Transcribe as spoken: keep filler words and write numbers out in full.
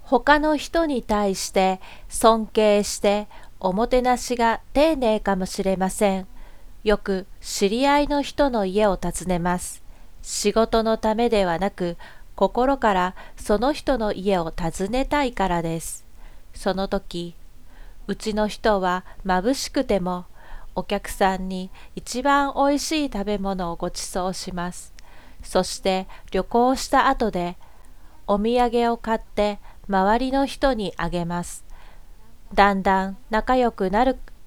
他の人に対して尊敬しておもてなしが丁寧かもしれません。よく知り合いの人の家を訪ねます。仕事のためではなく、心からその人の家を訪ねたいからです。その時、うちの人は眩しくても、お客さんに一番おいしい食べ物をご馳走します。そして旅行した後で、お土産を買って周りの人にあげます。だんだん仲良くなる